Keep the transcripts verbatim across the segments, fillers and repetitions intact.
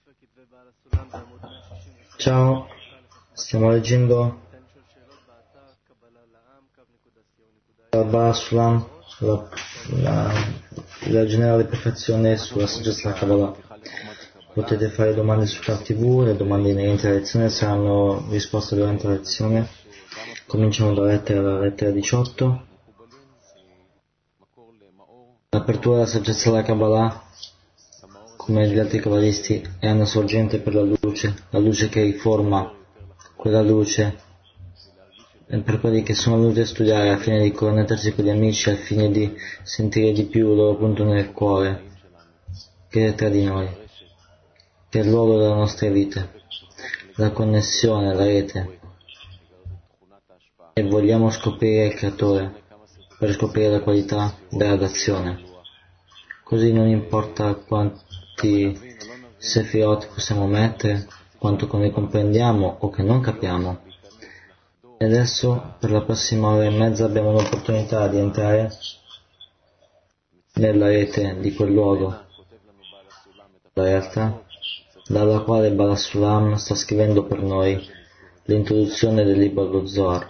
Ciao, stiamo leggendo Baal Sulam, la, la, la generale perfezione sulla saggezza della Kabbalah. Potete fare domande su Tab tivù, le domande inerenti alla lezione saranno risposte durante la lezione. Cominciamo dalla lettera, dalla lettera diciotto. L'apertura della saggezza della Kabbalah, come gli altri cabalisti, è una sorgente per la luce, la luce che riforma quella luce, e per quelli che sono venuti a studiare al fine di connettersi con gli amici, al fine di sentire di più il loro punto nel cuore, che è tra di noi, che è il luogo della nostra vita, la connessione, la rete, e vogliamo scoprire il creatore per scoprire la qualità della d'azione. Così non importa quanti sefirot possiamo mettere, quanto ne comprendiamo o che non capiamo. E adesso per la prossima ora e mezza abbiamo l'opportunità di entrare nella rete di quel luogo, la realtà, dalla quale Baal Sulam sta scrivendo per noi l'introduzione del libro dello Zohar.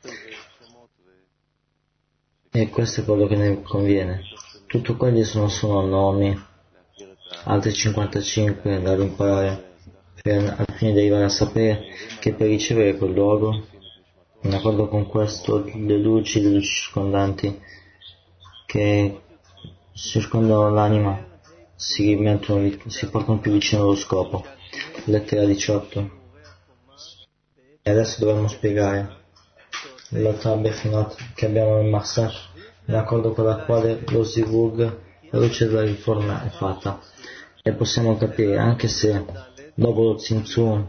E questo è quello che ne conviene. Tutto quelli sono solo nomi, altri cinquantacinque da imparare, per, al fine di arrivare a sapere che per ricevere quel luogo, in accordo con questo, le luci, le luci circondanti che circondano l'anima si rimettono, si portano più vicino allo scopo. Lettera diciotto. E adesso dovremmo spiegare la Tabbefinot che abbiamo nel Massach, in accordo con la quale lo Zivug, la luce della riforma, è fatta. E possiamo capire, anche se dopo lo Tzimtzum,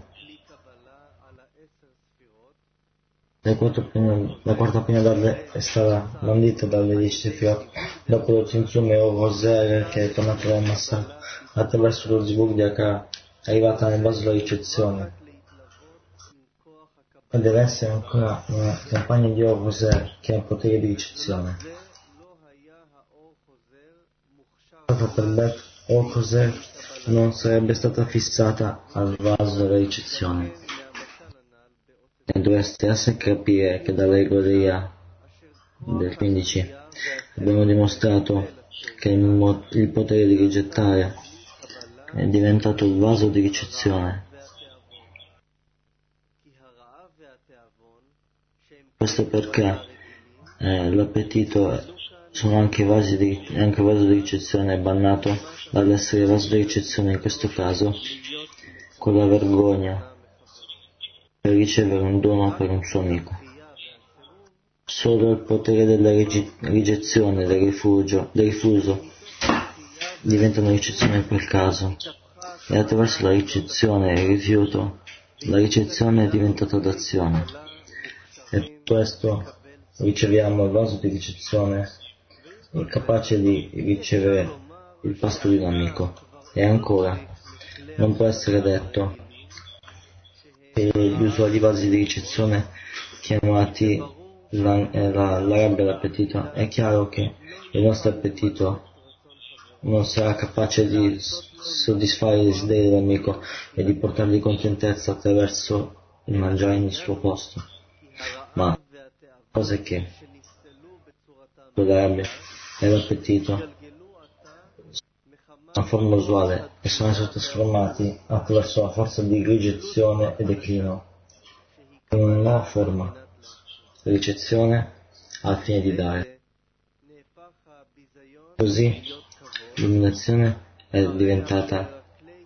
la quarta prima, la quarta prima dalle, è stata bandita dalle dieci Sefirot, dopo lo Tzimtzum e o Roser che è tornato dal Massach, attraverso lo Zivug di Akara, è arrivata nel vaso la ricezione. E deve essere ancora una campagna di Or-Roser che ha un potere di ricezione. Per Bet Or-Roser non sarebbe stata fissata al vaso della ricezione. E dovreste essere capire che dall'allegoria del quindici abbiamo dimostrato che il, mo- il potere di rigettare è diventato il vaso di ricezione. Questo perché eh, l'appetito sono anche vasi di, anche vaso di ricezione è bannato dall'essere vaso di ricezione in questo caso con la vergogna per ricevere un dono per un suo amico. Solo il potere della rigi- rigezione, del rifugio, del rifuso diventa una ricezione in quel caso, e attraverso la ricezione e il rifiuto la ricezione è diventata d'azione. E per questo riceviamo il vaso di ricezione incapace di ricevere il pasto di un amico. E ancora, non può essere detto che gli usuali vasi di ricezione chiamati la, la, la rabbia d'appetito, è chiaro che il nostro appetito non sarà capace di soddisfare i desideri dell'amico e di portargli contentezza attraverso il mangiare nel suo posto. Ma cosa è che la rabbia e l'appetito una forma usuale e sono stati trasformati attraverso la forza di ricezione e declino in una nuova forma, ricezione al fine di dare. Così l'illuminazione è diventata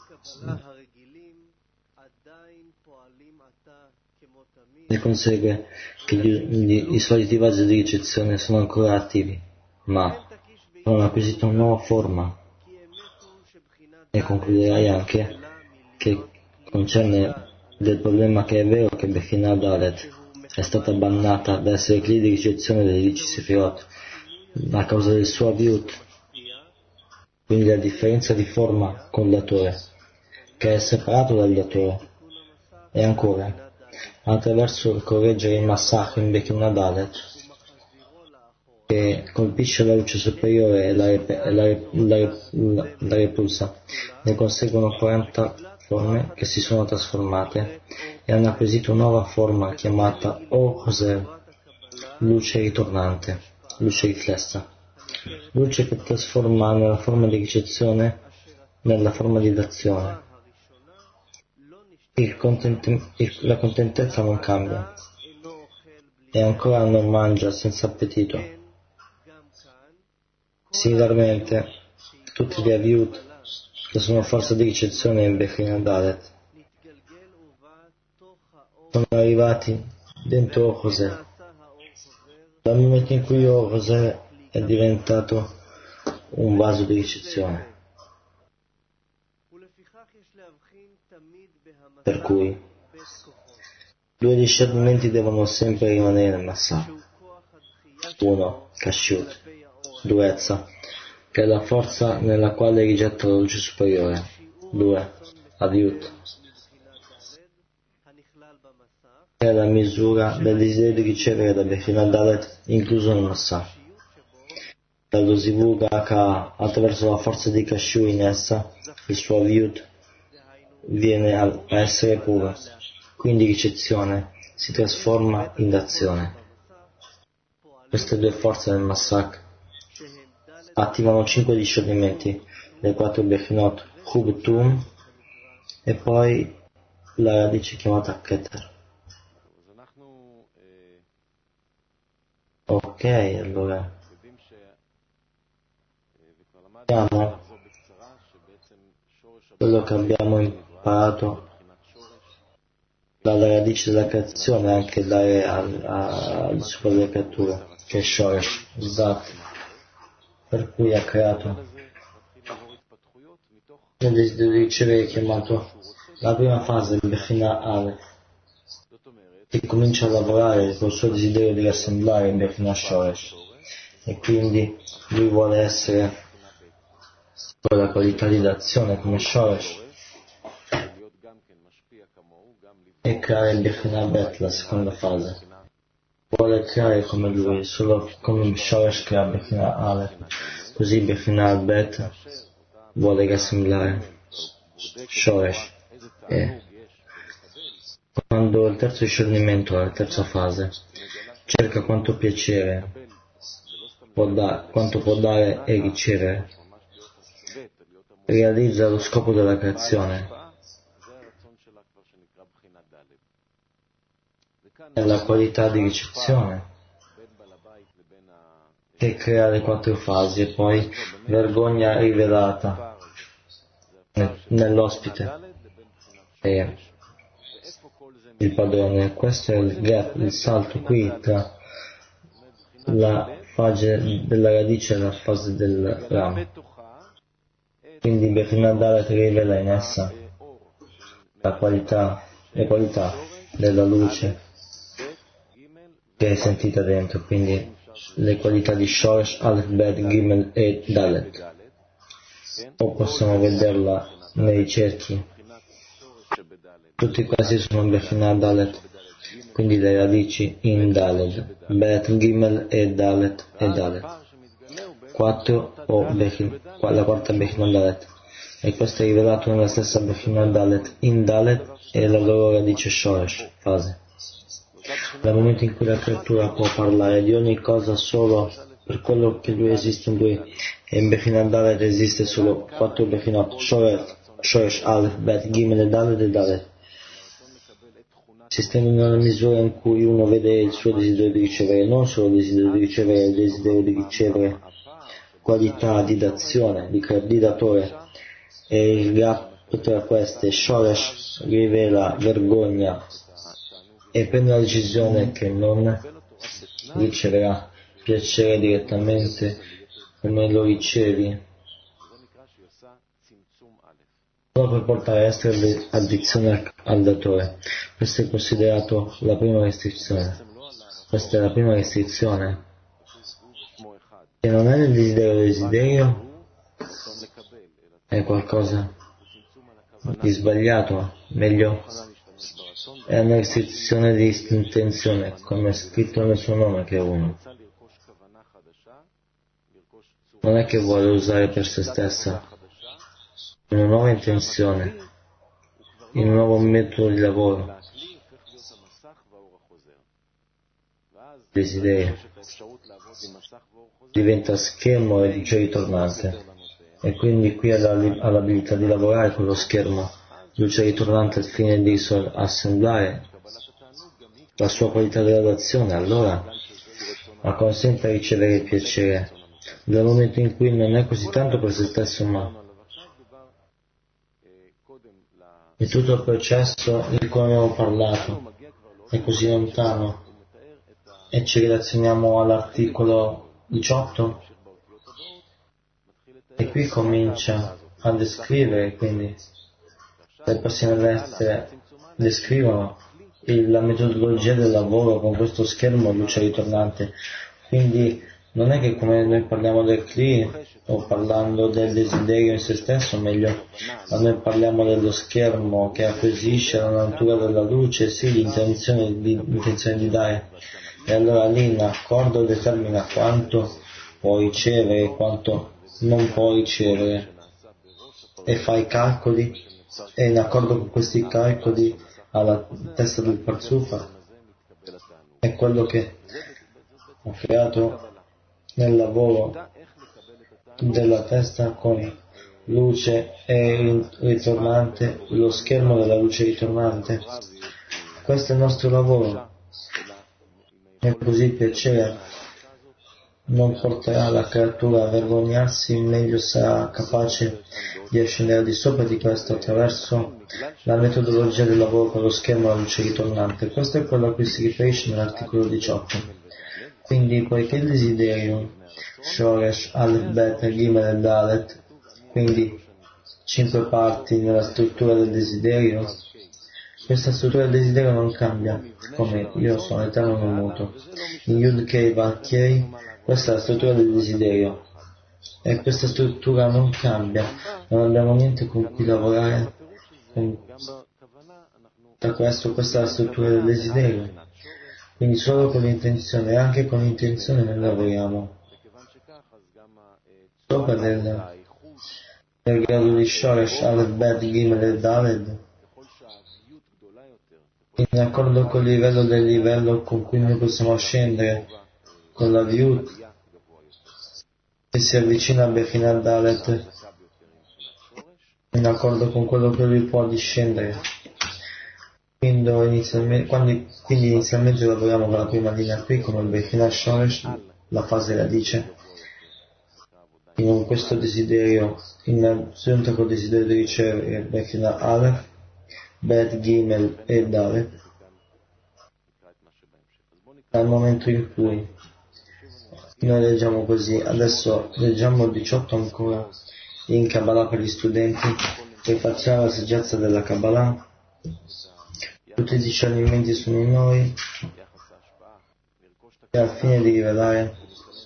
ne consegue che gli, gli, i soliti vasi di ricezione sono ancora attivi, ma hanno acquisito una nuova forma. E concluderai anche che concerne del problema che è vero che Bechina Dalet è stata bannata da essere clii di ricezione delle dieci Sefirot a causa del suo aviut, quindi la differenza di forma con il datore, che è separato dal datore. E ancora, attraverso il correggere il massacro in Bechina Dalet, che colpisce la luce superiore e la, rep- la, rep- la, rep- la, la repulsa, ne conseguono quaranta forme che si sono trasformate e hanno acquisito nuova forma chiamata O-Hoser, luce ritornante, luce riflessa, luce che trasforma nella forma di ricezione nella forma di dazione. Il content- il, la contentezza non cambia, e ancora non mangia senza appetito. Similarmente, tutti gli Aviut, che sono forza di ricezione in Bechina Dalet, sono arrivati dentro José. Dal momento in cui José è diventato un vaso di ricezione. Per cui due discernimenti devono sempre rimanere nel Massà. Uno, Kashyut, durezza, che è la forza nella quale rigetta la luce superiore. Due, Aviut, che è la misura del desiderio di ricevere da Bechina Dalet incluso nel Massà. Dallo Zivug Haka, attraverso la forza di Kashu in essa, il suo Aviut viene a essere puro, quindi ricezione si trasforma in dazione. Queste due forze nel Massak attivano cinque discernimenti, le quattro Bechinot, Hub Tum e poi la radice chiamata Keter. Ok, allora vediamo quello che abbiamo imparato dalla radice della creazione, anche dare al super delle creature, che è Shoresh, Zat, per cui ha creato il desiderio di ricevere, chiamato la prima fase del Bechina Ale, che comincia a lavorare col suo desiderio di rassemblare il Bechina Shoresh, e quindi lui vuole essere con la qualità di d'azione come Shoresh e creare il Bechina Bet, la seconda fase. Vuole creare come lui, solo come Shoresh crea Bechina Ale, così Bechina Bet vuole rassemblare Shoresh. E quando il terzo discernimento, la terza fase, cerca quanto piacere può da- quanto può dare e ricevere, realizza lo scopo della creazione, è la qualità di ricezione, che crea le quattro fasi, e poi vergogna rivelata nell'ospite e il padrone. Questo è il gap, il salto qui tra la fase della radice e la fase del ramo. Quindi Bechina Dalet rivela in essa la qualità, le qualità della luce che è sentita dentro, quindi le qualità di Shoresh, Aleph, Bet, Gimel e Dalet. O possiamo vederla nei cerchi. Tutti questi sono Bechina Dalet, quindi le radici in Dalet, Bet, Gimel e Dalet e Dalet. quattro o Bechin, la quarta Bechina Dalet. E questo è rivelato nella stessa Bechina Dalet in Dalet e la loro radice Shoresh, fase. Dal momento in cui la creatura può parlare di ogni cosa solo per quello che lui esiste in lui, e in Bechina Dalet esiste solo quattro Bechinot, Shoresh, Shoresh, Aleph, Bet, Gimel e Dalet e Dalet. Si estendono nella misura in cui uno vede il suo desiderio di ricevere, non solo il desiderio di ricevere, il desiderio di ricevere qualità di dazione, di, di datore, e il gap tra queste, Shoresh rivela vergogna e prende la decisione che non riceverà piacere direttamente come lo ricevi, solo per portare essere addizione al datore. Questo è considerato la prima restrizione. Questa è la prima restrizione. Se non è nel desiderio desiderio, è qualcosa di sbagliato, meglio è una restrizione di intenzione, come è scritto nel suo nome che è uno. Non è che vuole usare per se stessa una nuova intenzione in un nuovo metodo di lavoro, desiderio, diventa schermo e luce ritornante, e quindi qui ha l'abilità di lavorare con lo schermo, luce ritornante al fine di assemblare la sua qualità di gradazione, allora la consente a ricevere il piacere, dal momento in cui non è così tanto per se stesso, ma è tutto il processo di cui abbiamo parlato, è così lontano, e ci relazioniamo all'articolo diciotto, e qui comincia a descrivere, quindi le passioni all'essere descrivono il, la metodologia del lavoro con questo schermo luce ritornante. Quindi non è che come noi parliamo del Kli o parlando del desiderio in se stesso, meglio, ma noi parliamo dello schermo che acquisisce la natura della luce, sì, l'intenzione di, l'intenzione di dare, e allora lì in accordo determina quanto può ricevere, quanto non può ricevere, e fa i calcoli, e in accordo con questi calcoli alla testa del Parzufa è quello che ha creato nel lavoro della testa con luce e ritornante, lo schermo della luce ritornante. Questo è il nostro lavoro, e così il piacere non porterà la creatura a vergognarsi, meglio sarà capace di ascendere di sopra di questo attraverso la metodologia del lavoro con lo schermo alla luce ritornante. Questo è quello a cui si riferisce nell'articolo diciotto. Quindi, poiché il desiderio, Shoresh, Aleph, Bet, Gimel e Dalet, quindi cinque parti nella struttura del desiderio, questa struttura del desiderio non cambia, come io sono eterno non muto. In Yud Kei Va Kei, questa è la struttura del desiderio, e questa struttura non cambia, non abbiamo niente con cui lavorare. Da questo, questa è la struttura del desiderio, quindi solo con l'intenzione, e anche con l'intenzione noi lavoriamo. Sopra del, del grado di Shoresh, Aleph, Bet, Gimel e Daled, in accordo col livello del livello con cui noi possiamo scendere, con la Vyut, che si avvicina a Bechinat Dalet, in accordo con quello che lui può discendere. Quindi inizialmente, quando, quindi inizialmente lavoriamo con la prima linea qui, come il Bechinat Shoresh, la fase radice, in questo desiderio, innanzitutto col desiderio di ricevere Bechinat Aleph, Bet, Gimel e Dalet, al momento in cui noi leggiamo così. Adesso leggiamo il diciotto ancora in Kabbalah per gli studenti, e facciamo la saggezza della Kabbalah. Tutti i discernimenti sono in noi, e al fine di rivelare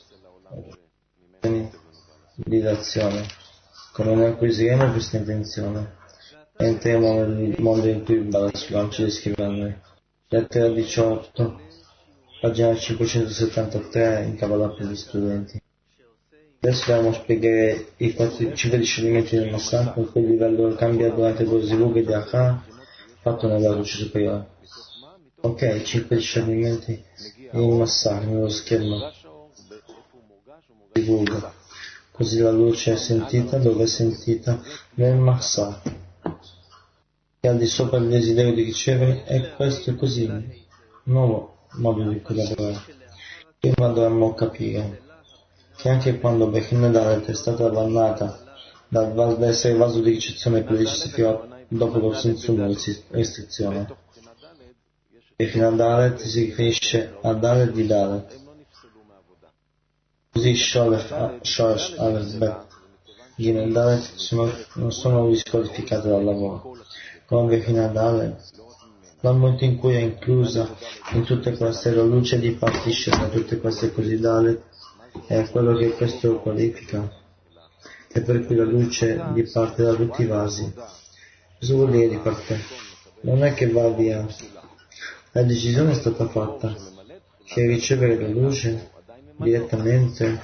di d'azione. Come noi acquisiremo questa intenzione, entriamo nel mondo in cui Balasulam ci descrive a noi. Lettera diciotto, pagina cinquecentosettantatré in Kabbalah per gli studenti. Adesso dobbiamo spiegare i quattro, cinque discernimenti del Massah, con cui il livello cambia durante lo sviluppo di Akha fatto nella luce superiore. Ok, cinque discernimenti in Massah, nello schermo divulga. Così la luce è sentita, dove è sentita? Nel Massah, che al di sopra del desiderio di ricevere, e questo è così, nuovo modo di collaborare. Prima dovremmo capire che anche quando Bechinat Dalet è stata avvannata da essere vaso di ricezione per legislativa dopo lo sensumo restrizione, Bechinat Dalet si riferisce a Dalet di Dalet. Così Shoresh, Aleph, Bet, Gimel, Dalet non sono disqualificate dal lavoro. Come Bechinat Dalet, dal momento in cui è inclusa in tutte queste, la luce dipartisce da tutte queste così Dalet, è quello che questo qualifica, e per cui la luce diparte da tutti i vasi. Cosa vuol dire diparte? Non è che va via, la decisione è stata fatta che ricevere la luce direttamente,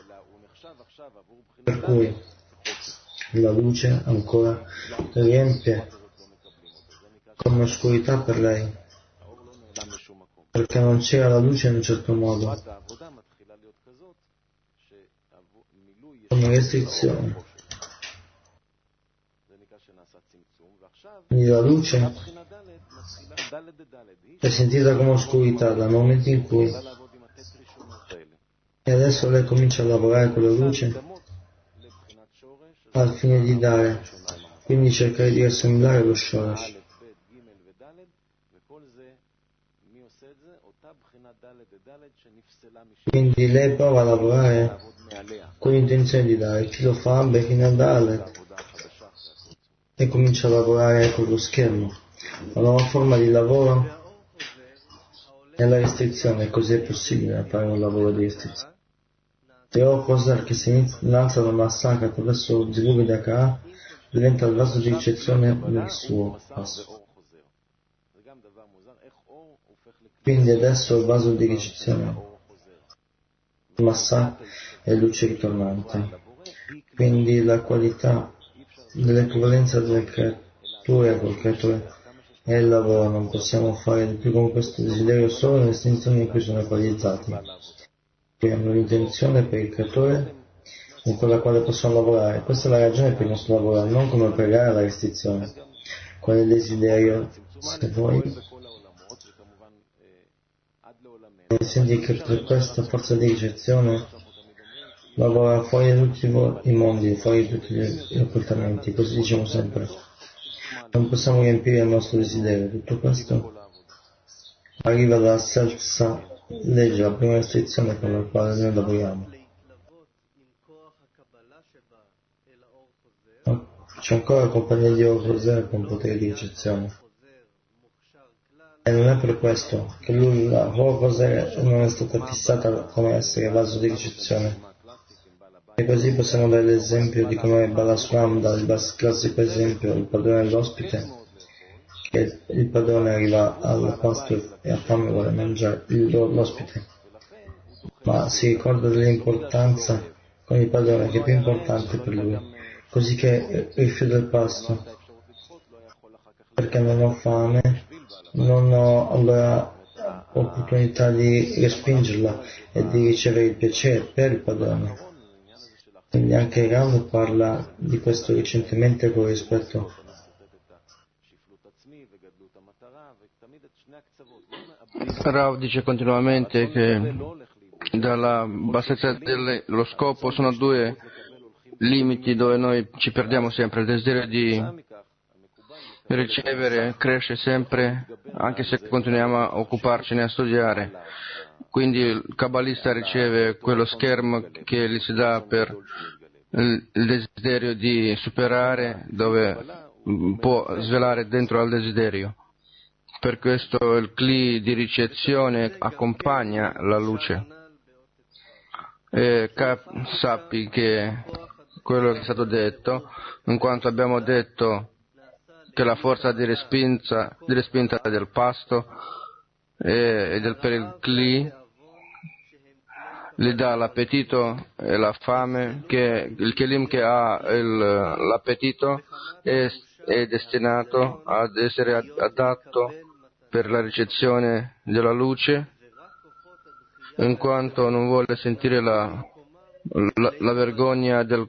per cui la luce ancora riempie come oscurità per lei, perché non c'era la luce in un certo modo, come restrizione. Quindi la luce è sentita come oscurità dal momento in cui, e adesso lei comincia a lavorare con la luce al fine di dare, quindi cercare di assimilare lo shoresh. Quindi lei prova a lavorare con l'intenzione di dare. Chi lo fa, Bechin Dalet, e comincia a lavorare con lo schermo. La nuova forma di lavoro è la restrizione. Così è possibile fare un lavoro di restrizione. E o cosa che si innalza da massacro attraverso lo zivug di Akara diventa il vaso di ricezione nel suo passo. Quindi adesso il vaso di ricezione massa è luce ritornante. Quindi la qualità dell'equivalenza delle creature col creatore è il lavoro. Non possiamo fare di più con questo desiderio solo nelle estinzioni in cui sono equalizzati. Abbiamo l'intenzione per il creatore con la quale possiamo lavorare. Questa è la ragione per il nostro lavoro, non come pregare alla restrizione. Qual è il desiderio? Se voi senti che per questa forza di ricezione lavora fuori da tutti i mondi, fuori da tutti gli occultamenti, così diciamo sempre. Non possiamo riempire il nostro desiderio. Tutto questo arriva dalla stessa legge, la prima restrizione con la quale noi lavoriamo. C'è ancora la compagnia di Orgoser con potere di ricezione. E non è per questo che lui, la Orgoser non è stata fissata come essere vaso di ricezione. E così possiamo dare l'esempio di come Balaswam dà il classico esempio, il padrone dell'ospite, che il padrone arriva al pasto e ha fame e vuole mangiare l'ospite, ma si ricorda dell'importanza con il padrone che è più importante per lui. Così che rifiuta il pasto, perché non ho fame, non ho allora opportunità di respingerla e di ricevere il piacere per il padrone. Quindi anche Rav parla di questo recentemente con rispetto. Rav dice continuamente che dalla bassezza dello scopo sono due limiti dove noi ci perdiamo sempre. Il desiderio di ricevere cresce sempre anche se continuiamo a occuparcene a studiare. Quindi il kabbalista riceve quello schermo che gli si dà per il desiderio di superare, dove può svelare dentro al desiderio. Per questo il cli di ricezione accompagna la luce. E cap- sappi che quello che è stato detto, in quanto abbiamo detto che la forza di respinta, di respinta del pasto e, e del per il cli gli dà l'appetito e la fame, che il kelim che ha il, l'appetito è, è destinato ad essere adatto per la ricezione della luce, in quanto non vuole sentire la, la, la vergogna del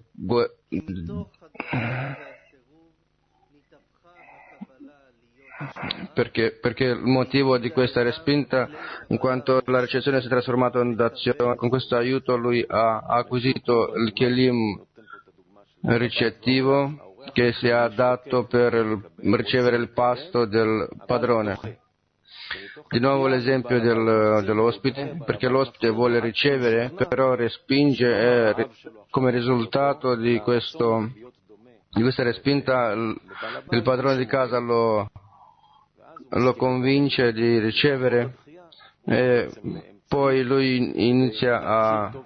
perché, perché il motivo di questa respinta, in quanto la ricezione si è trasformata in d'azione, con questo aiuto lui ha acquisito il kelim ricettivo che si è adatto per il, ricevere il pasto del padrone. Di nuovo l'esempio del, dell'ospite, perché l'ospite vuole ricevere, però respinge e come risultato di, questo, di questa respinta il, il padrone di casa lo, lo convince di ricevere e poi lui inizia a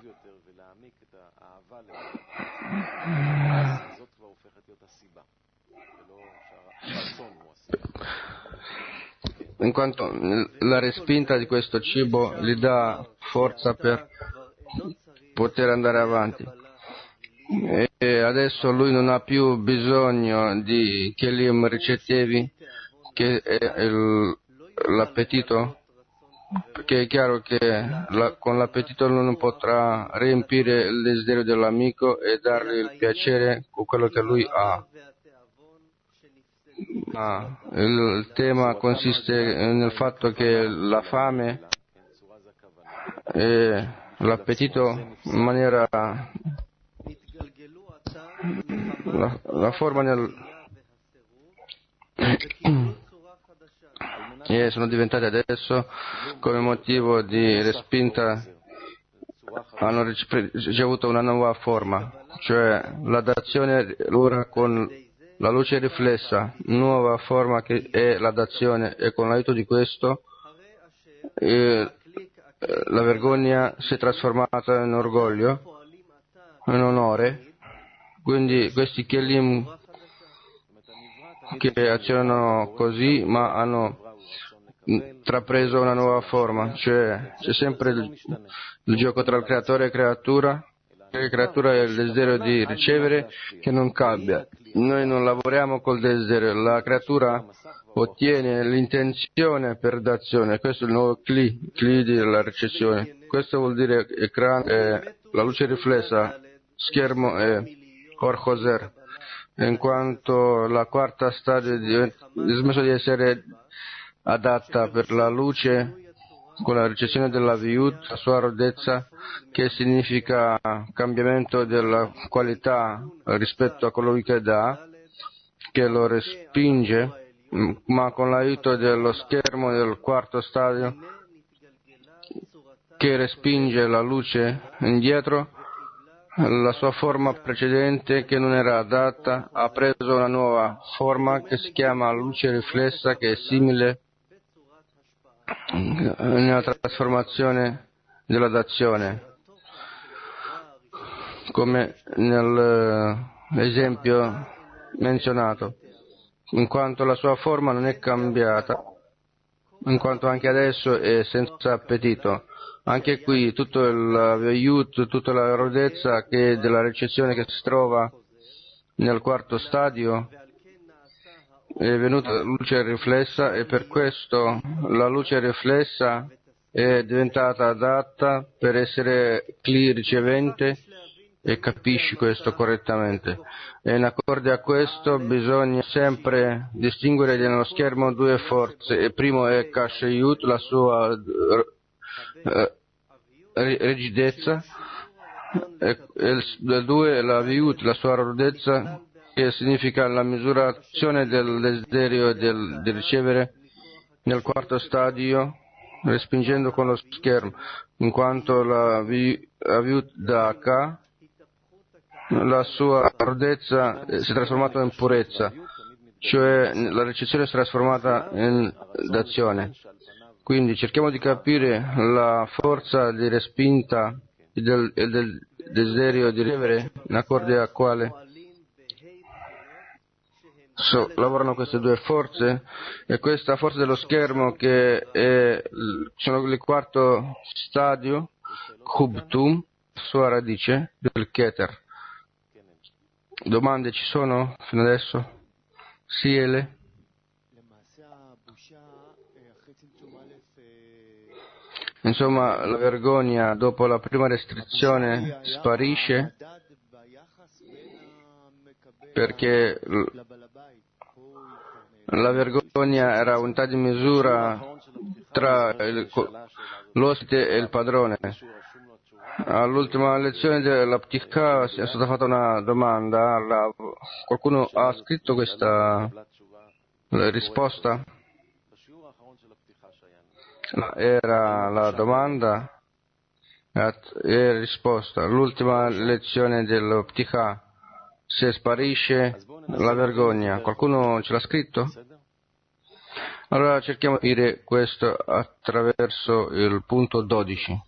in quanto la respinta di questo cibo gli dà forza per poter andare avanti. E adesso lui non ha più bisogno di kelim ricettivi che è il, l'appetito, perché è chiaro che la, con l'appetito non potrà riempire il desiderio dell'amico e dargli il piacere con quello che lui ha. Ma il, il tema consiste nel fatto che la fame e l'appetito in maniera la, la forma nel e sono diventate adesso come motivo di respinta, hanno ricevuto una nuova forma, cioè la dazione ora con la luce riflessa, nuova forma che è la dazione, e con l'aiuto di questo eh, la vergogna si è trasformata in orgoglio, in onore. Quindi questi Kelim che azionano così ma hanno intrapreso una nuova forma, cioè c'è sempre il, il gioco tra il creatore e creatura. La creatura è il desiderio di ricevere che non cambia. Noi non lavoriamo col desiderio, la creatura ottiene l'intenzione per dazione. Questo è il nuovo cli, cli della ricezione. Questo vuol dire ecran, eh, la luce riflessa, schermo è Or-Hoser, in quanto la quarta stadio è smesso di essere adatta per la luce con la ricezione della Viut, la sua rodezza, che significa cambiamento della qualità rispetto a colui che dà, che lo respinge, ma con l'aiuto dello schermo del quarto stadio che respinge la luce indietro, la sua forma precedente che non era adatta ha preso una nuova forma che si chiama luce riflessa, che è simile nella trasformazione della dazione, come nell'esempio menzionato, in quanto la sua forma non è cambiata, in quanto anche adesso è senza appetito. Anche qui tutto l'aiuto, tutta la rodezza che è della ricezione che si trova nel quarto stadio è venuta luce riflessa, e per questo la luce riflessa è diventata adatta per essere cli ricevente, e capisci questo correttamente. E in accordo a questo bisogna sempre distinguere nello schermo due forze. Il primo è Kashayut, la sua eh, rigidezza, e il due è la Viut, la sua rodezza, che significa la misurazione del desiderio del, di ricevere nel quarto stadio, respingendo con lo schermo, in quanto la Viut da K, la sua rodezza si è trasformata in purezza, cioè la ricezione si è trasformata in dazione. Quindi cerchiamo di capire la forza di respinta e del, del desiderio di ricevere, in accordo a quale so, lavorano queste due forze, e questa forza dello schermo che è sono il quarto stadio, Kubtum, sua radice del Keter. Domande ci sono fino adesso? Sì, Ele? Insomma, la vergogna dopo la prima restrizione sparisce, perché la vergogna era unità di misura tra il, l'ospite e il padrone. All'ultima lezione della Ptikha è stata fatta una domanda. La, qualcuno ha scritto questa risposta? Era la domanda e risposta. L'ultima lezione dello Ptikha, se sparisce la vergogna. Qualcuno ce l'ha scritto? Allora cerchiamo di dire questo attraverso il punto dodici.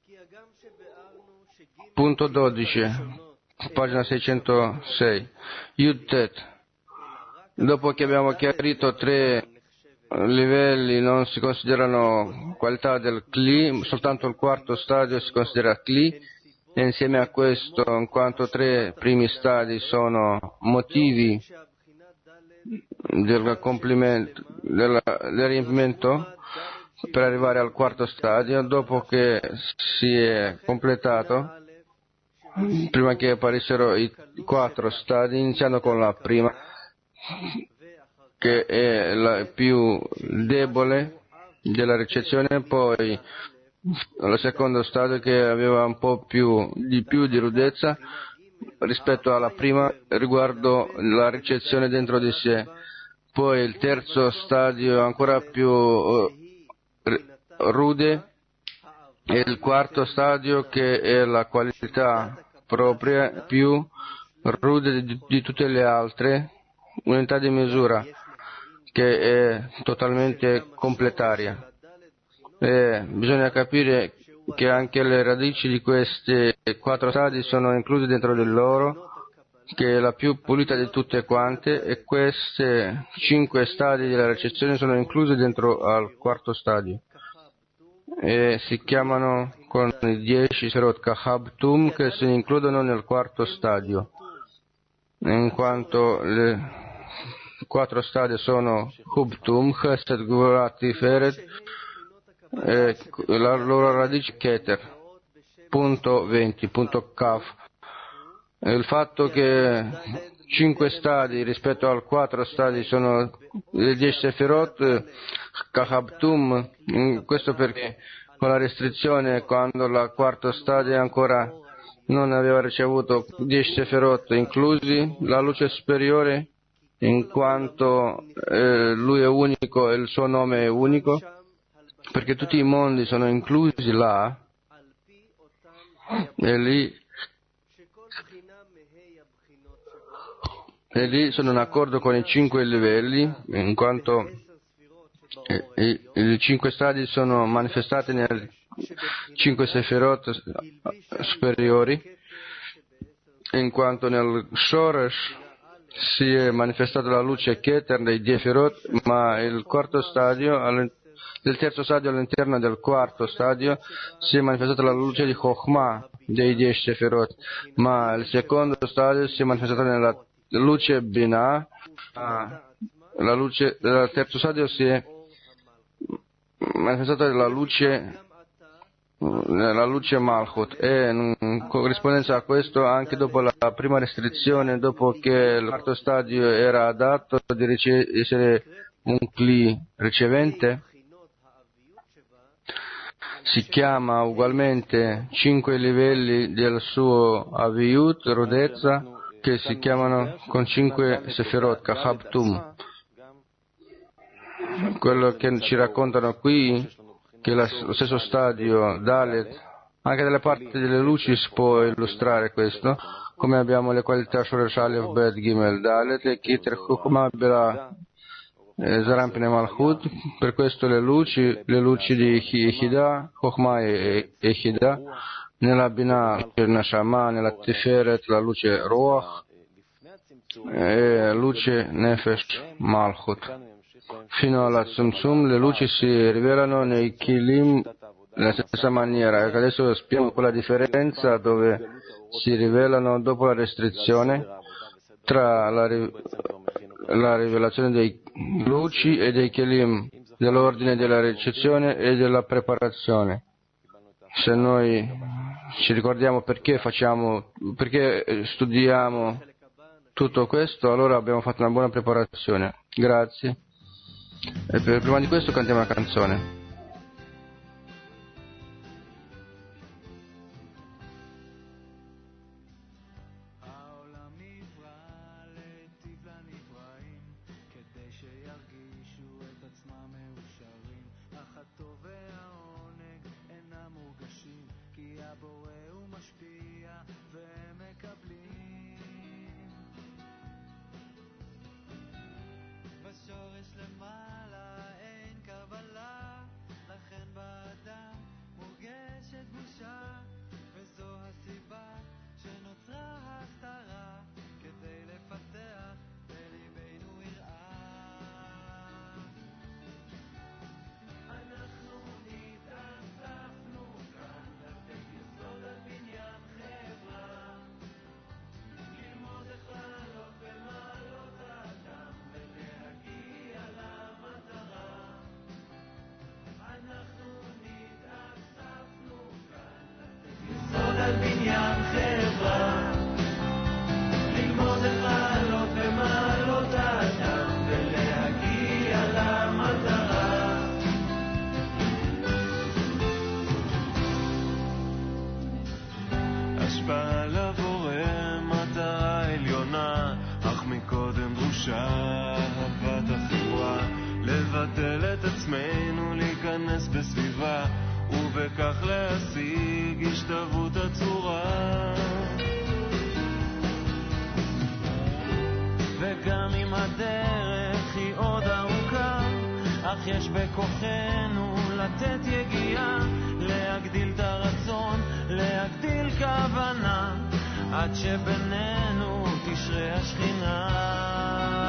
Punto dodici, pagina seicentosei. Yud-Tet. Dopo che abbiamo chiarito tre livelli, non si considerano qualità del Kli, soltanto il quarto stadio si considera Kli, e insieme a questo, in quanto tre primi stadi sono motivi del complimento, della, del riempimento per arrivare al quarto stadio. Dopo che si è completato, prima che apparissero i quattro stadi, iniziando con la prima, che è la più debole della ricezione, poi il secondo stadio che aveva un po' più di più di rudezza rispetto alla prima riguardo la ricezione dentro di sé, poi il terzo stadio ancora più uh, rude e il quarto stadio che è la qualità propria più rude di, di tutte le altre unità di misura, che è totalmente completaria. E bisogna capire che anche le radici di questi quattro stadi sono incluse dentro di loro, che è la più pulita di tutte quante, e questi cinque stadi della ricezione sono incluse dentro al quarto stadio e si chiamano con i dieci Serot Kahabtum, che si includono nel quarto stadio, in quanto le quattro stadi sono Hubtum, Chesed, Gvura, Tiferet, e la loro radice Keter, punto venti, punto Kaf. E il fatto che cinque stadi rispetto al quattro stadi sono le dieci Sefirot Kahabtum, questo perché con la restrizione, quando il quarto stadio ancora non aveva ricevuto dieci Sefirot inclusi, la luce superiore, in quanto eh, lui è unico e il suo nome è unico, perché tutti i mondi sono inclusi là, e lì, e lì sono in accordo con i cinque livelli, in quanto i, i, i cinque stadi sono manifestati nei cinque Sefirot superiori, in quanto nel Shoresh si è manifestata la luce Keter dei Sefirot, ma il quarto stadio, il terzo stadio all'interno del quarto stadio si è manifestata la luce di Chokhmah dei dieci Sefirot, ma il secondo stadio si è manifestato nella luce Binah, la luce del terzo stadio si è manifestata la luce la luce Malchut, e in corrispondenza a questo, anche dopo la prima restrizione, dopo che il quarto stadio era adatto di essere un Kli ricevente, si chiama ugualmente cinque livelli del suo Aviyut, rudezza, che si chiamano con cinque Sefirot, Kahabtum. Quello che ci raccontano qui, che la, lo stesso stadio Dalet, anche dalle parti delle luci si può illustrare questo, come abbiamo le qualità Shoresh Aleph Bet Gimel Dalet e Kiter Chukma Bela Zarampine Malchut. Per questo le luci, le luci di Hida, Chokma e Hida, nella Binah Nashama, nella Tiferet la luce Ruach e la luce Nefesh Malchut. Fino alla Tsum le luci si rivelano nei Kilim nella stessa maniera. E adesso spiego quella differenza dove si rivelano dopo la restrizione tra la, ri- la rivelazione dei luci e dei Kilim, dell'ordine della ricezione e della preparazione. Se noi ci ricordiamo perché facciamo, perché studiamo tutto questo, allora abbiamo fatto una buona preparazione. Grazie. E per, prima di questo cantiamo una canzone. בשורש למעלה אין קבלה קודם דרושה אהבת החברה, לבטל את עצמנו, להיכנס בסביבה, ובכך להשיג השתוות הצורה. וגם אם הדרך היא עוד ארוכה, אך יש בכוחנו לתת יגיעה, להגדיל את הרצון, להגדיל כוונה, עד שבינינו תשרה השכינה.